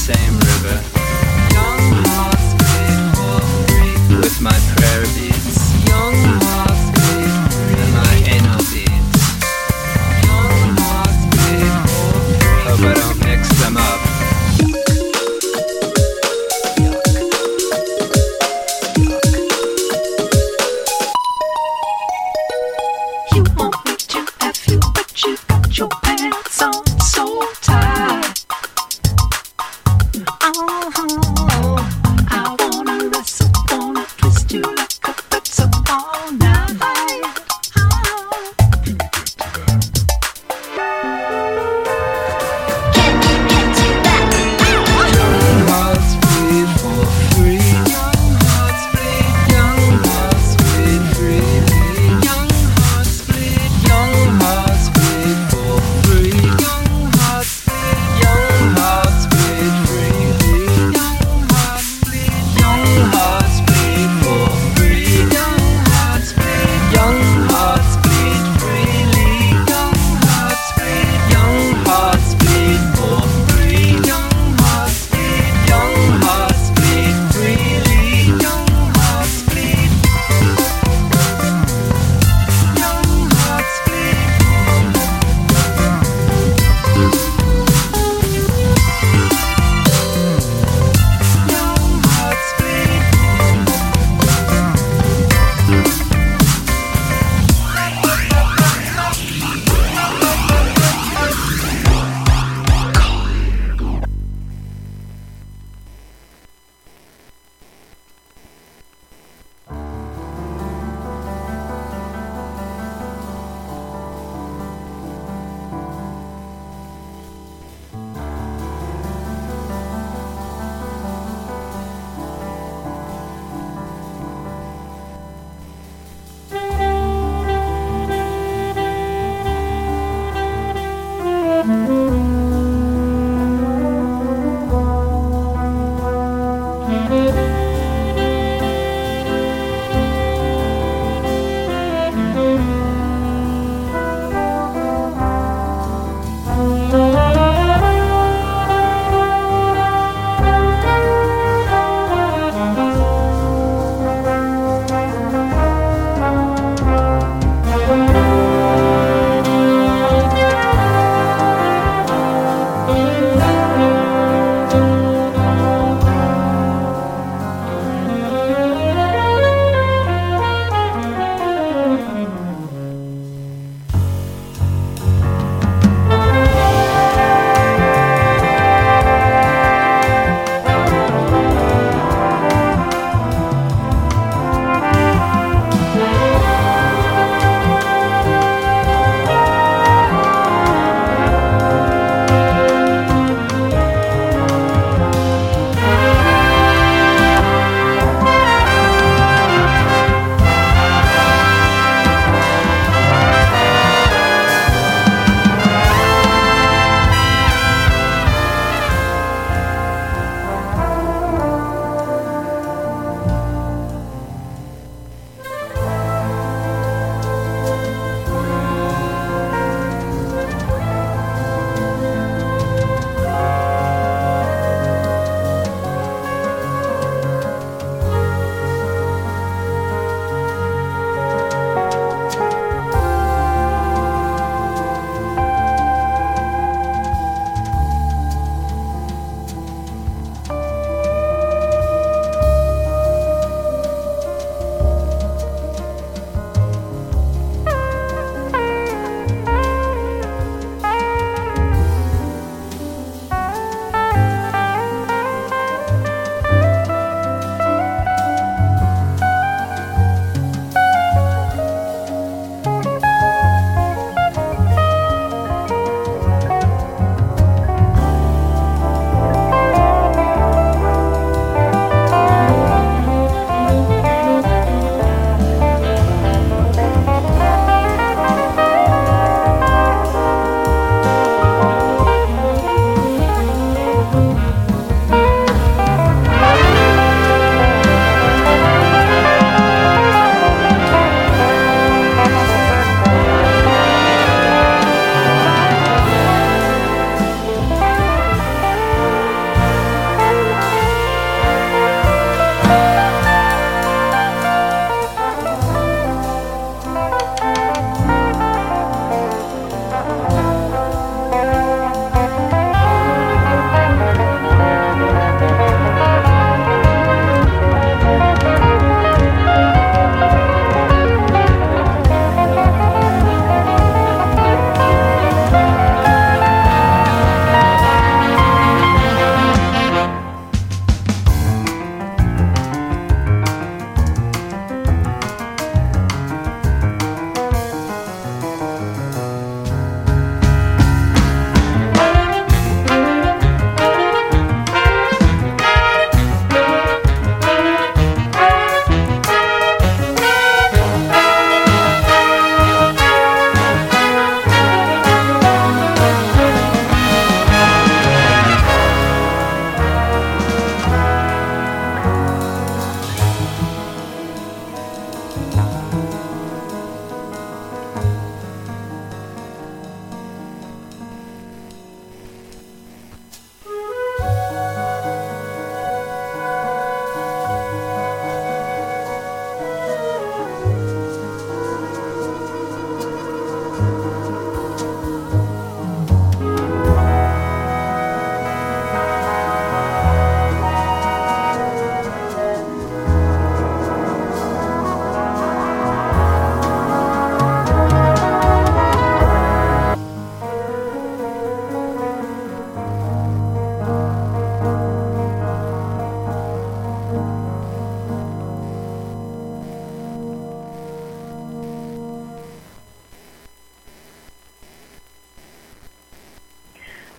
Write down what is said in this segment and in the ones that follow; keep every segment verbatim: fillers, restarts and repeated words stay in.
same river. Young hearts made for free. With my prayer beads. Young hearts made free. And my anal beads. Young hearts made for free. Hope I don't mix them up. You want me to have you, but you got your pants on so tight. I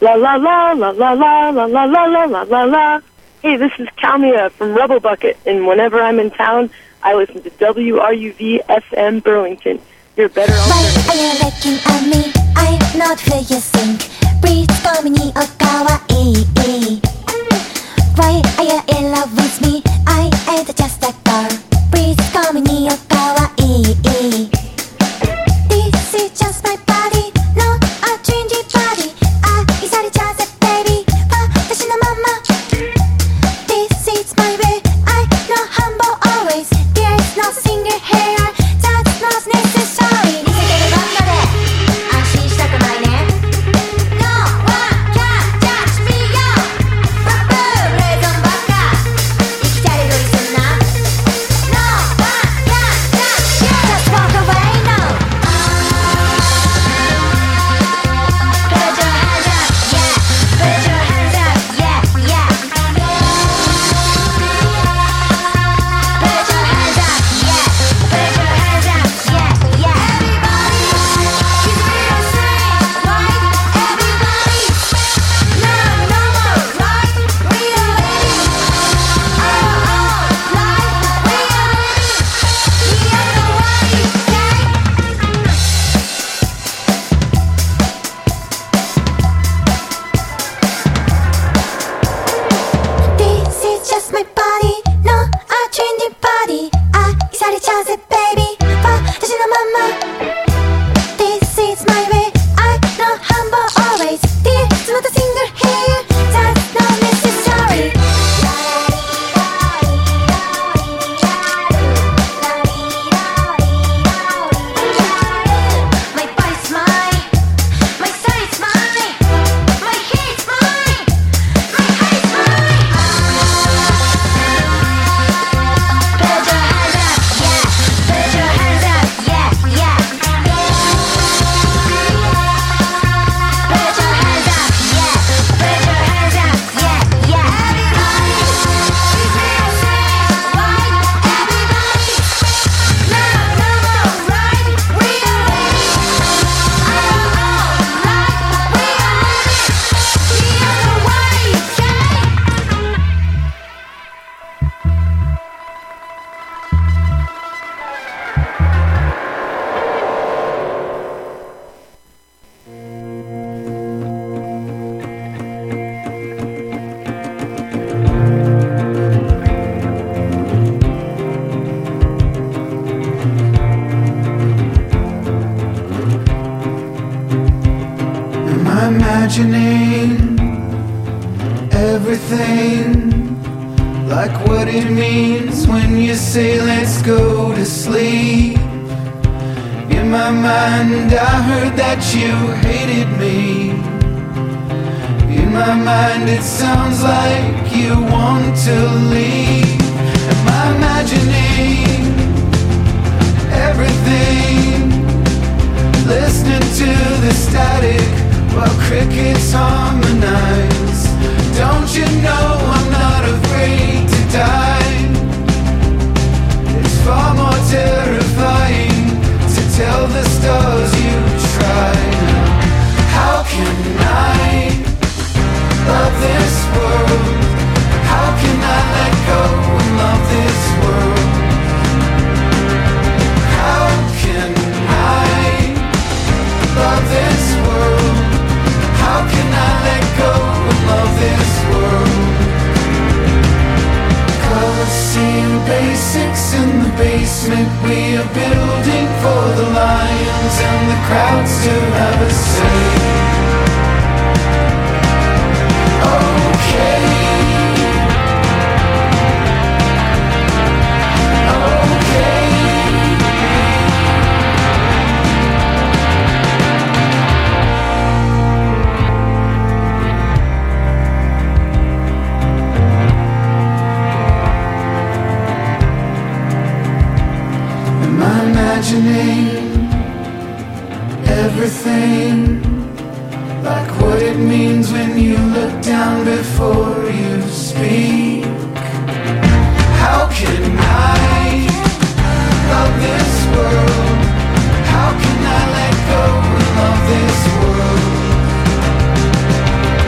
La la la la la la la la la la la la la. Hey, this is Kalmia from Rebel Bucket, and whenever I'm in town, I listen to W R U V F M Burlington. You're better off. Why are you looking at me? I'm not who you think. Please call me o kawaii. Why are you in love with me? I ain't just a girl. Please call me o kawaii. This is just my body, no a trendy body. Ah, it's all just a baby.私のまま。This is my way. I know humble always. There is no single hair. That's not necessary. 見せてるバンドで安心したくないね。No one can judge me, yo. バブーレーゾンばっか。生きたりどりすんな。No one can judge you. Just walk away now. Put your hands up, yeah. Put your hands up, yeah, yeah. Put your hands up, yeah. Put your hands up, yeah, yeah. Everybody, keep it straight, right? Everybody, no, no more, right? We are living our own life. We are living the other way, okay? This is just my body, no a trendy body. 愛されちゃうぜ baby 私のまま This is my way, I know humble always. There's not a single hair, that's not necessary. My body's mine, my side's mine, my hair's mine, my height's mine. Put your hands up, yeah. Put your hands up, yeah, yeah. Put your hands up, yeah. Put your hands up, yeah, yeah. Everybody, keep it straight, right? Everybody, no, no more, right? We are living our own life. We are living the other way, okay? Am I imagining everything like what it means when you say let's go to sleep? In my mind I heard that you hated me. In my mind it sounds like you want to leave. Am I imagining everything? Listening to the static while crickets harmonize. Don't you know I'm not afraid to die? It's far more terrifying to tell the stars you tried. How can I love this world? How can I let go and love this world? How can I love this world? How can I let go and love this world? Coliseum basics in the basement. We are building for the lions and the crowds to have a say. Okay. Okay. Am I imagining everything like what it means when you look down before you speak? How can I love this world? How can I let go and love this world?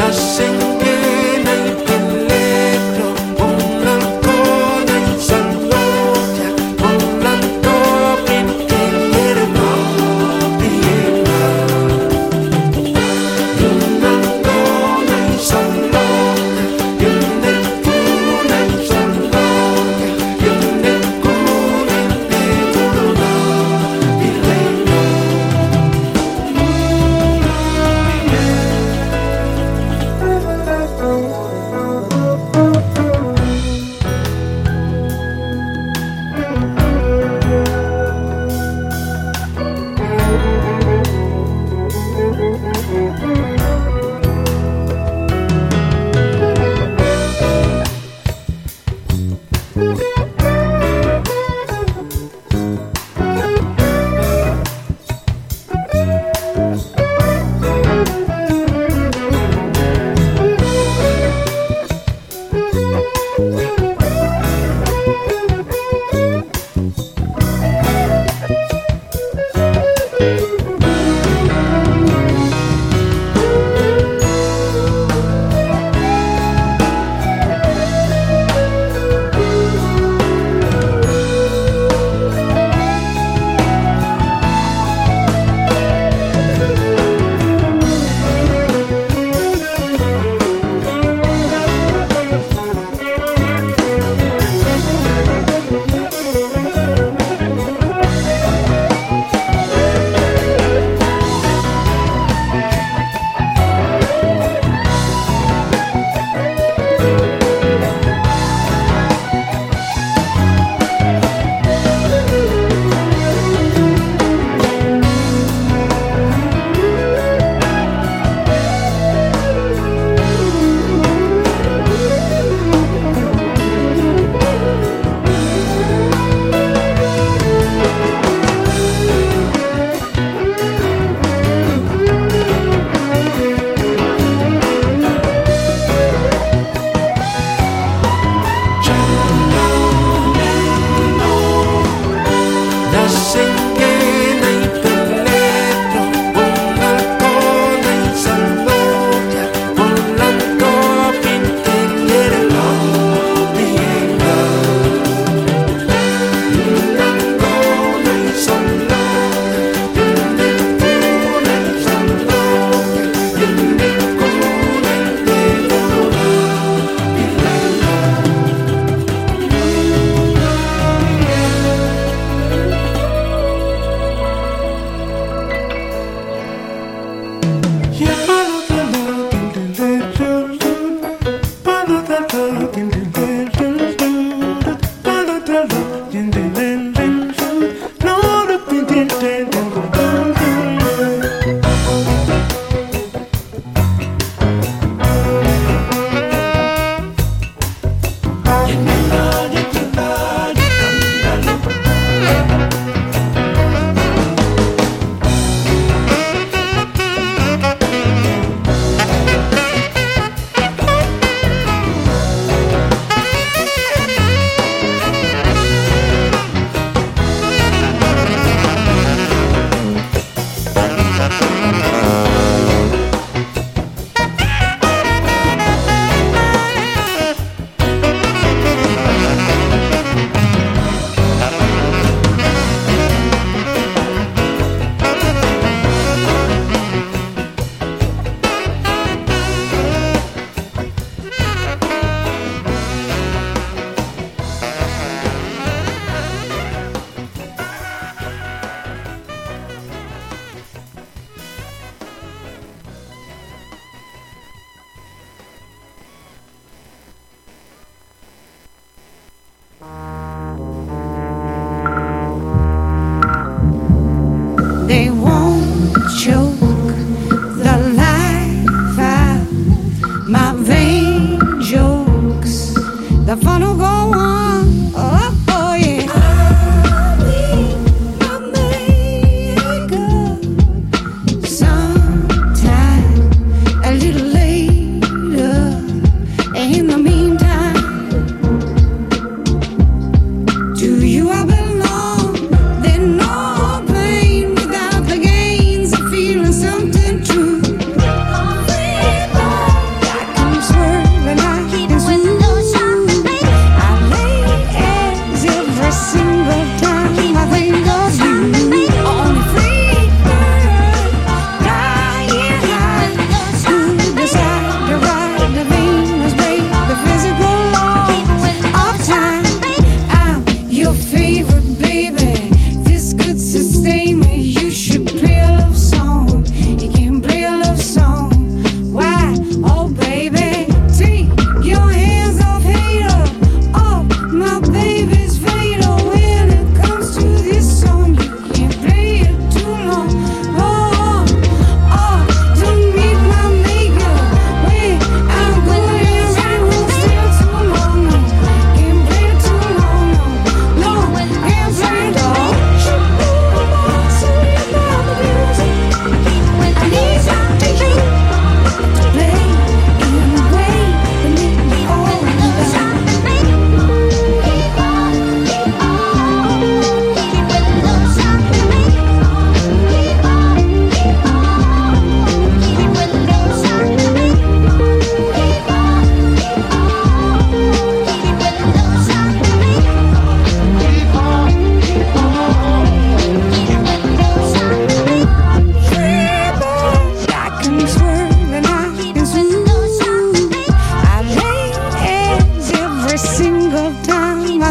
Something true.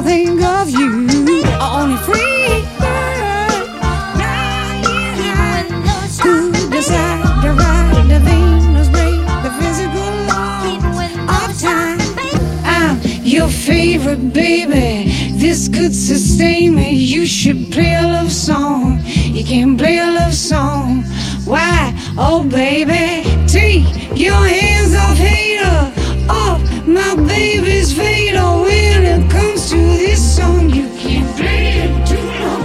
think of you. Only free bird, who decide to ride the Venus break the physical laws of time. I'm your favorite baby. This could sustain me. You should play a love song. You can play a love song. Why? Oh baby, take your hands off hater, off my baby's fader. When it comes to this song, you can't play it too long.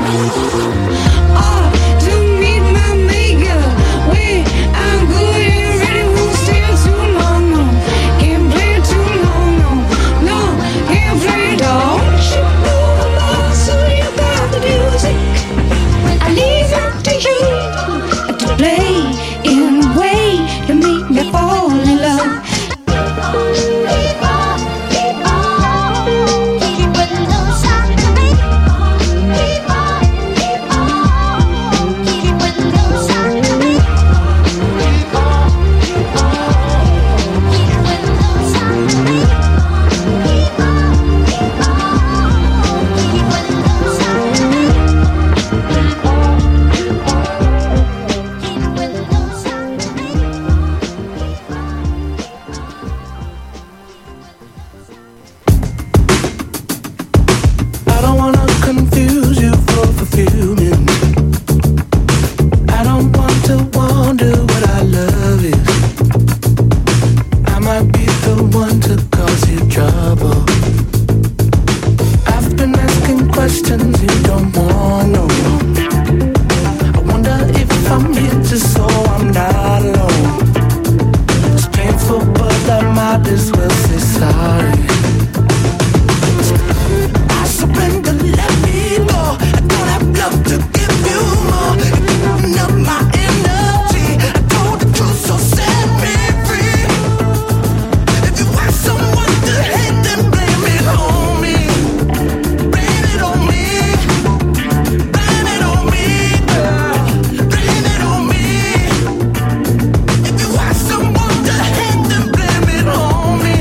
Oh, to meet my maker, when I'm good and ready, won't stand too long. No, can't play it too long. No, no, can't play it all. You know, so you got the music. I leave it to you to play in a way to make me fall in love. Someone to hate them, blame it on me.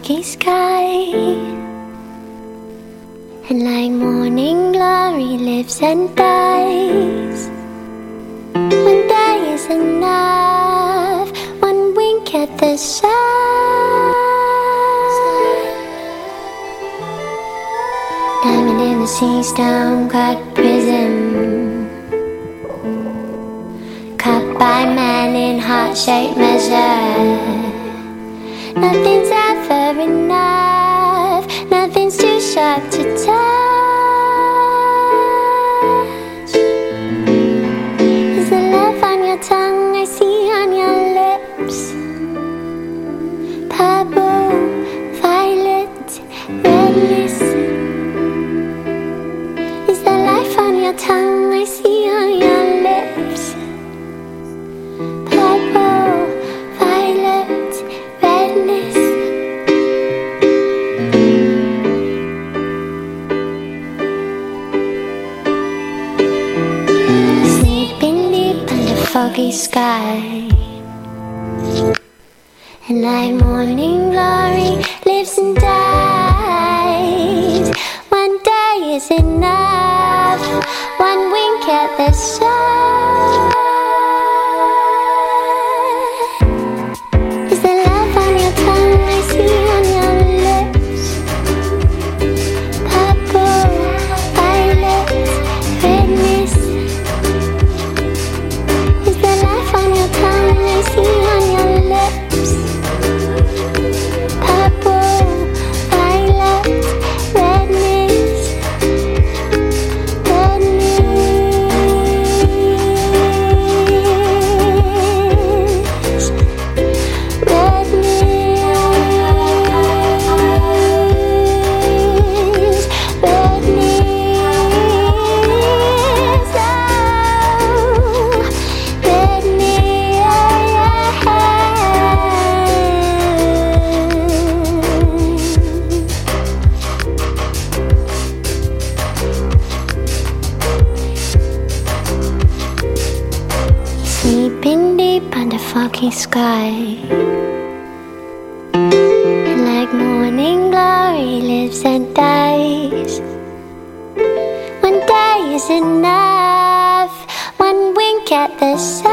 foggy sky. And like morning glory lives and dies. One day is enough, one wink at the sun. Diamond in the sea, stone-cut prism, cut by man in heart-shaped measure. Nothing's ever enough, nothing's too sharp to touch. Is the love on your tongue I see on your lips? Purple, violet, redness. Is the life on your tongue I see on your lips? Purple, violet, redness. Sleeping deep under foggy sky. And like morning glory lives and dies. One day is enough, one wink at the sun. Is the love on your tongue I see on your lips? Purple, violet, redness. Is the life on your tongue I see on your lips? Purple, violet, redness, Sleeping deep under foggy sky. And like morning glory lives and dies. One day is enough, one wink at the sun.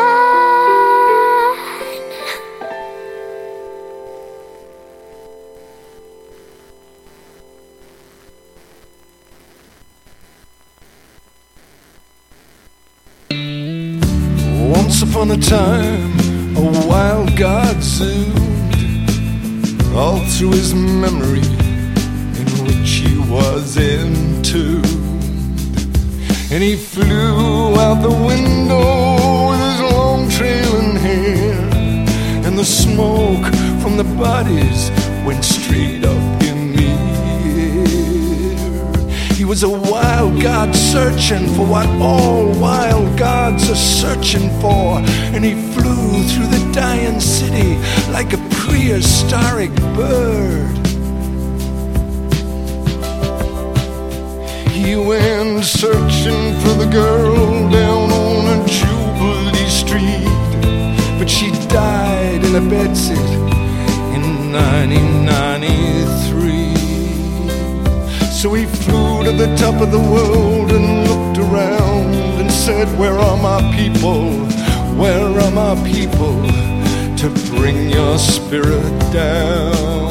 Once upon a time, a wild god zoomed all through his memory, in which he was entombed. And he flew out the window with his long trailing hair, and the smoke from the bodies went straight up in the air. He was a wild god searching for what all wild gods are searching for, and he flew through the dying city like a prehistoric bird. He went searching for the girl down on a Jubilee Street, but she died in a bedsit in nineteen ninety-three. So he flew to the top of the world and looked around and said, where are my people? Where are my people to bring your spirit down?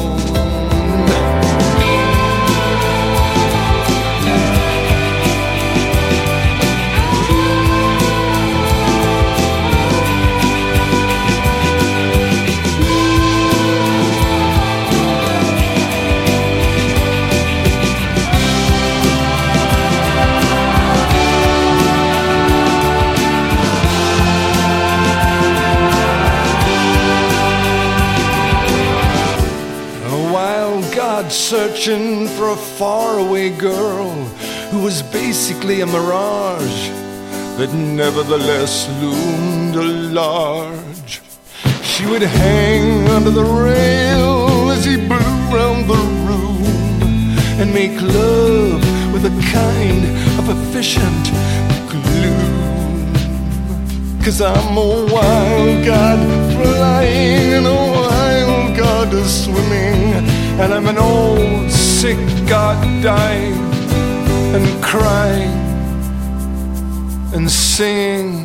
Searching for a faraway girl who was basically a mirage, but nevertheless loomed large. She would hang under the rail as he blew round the room and make love with a kind of efficient gloom. 'Cause I'm a wild god flying and a wild god swimming, and I'm an old sick god dying and crying and singing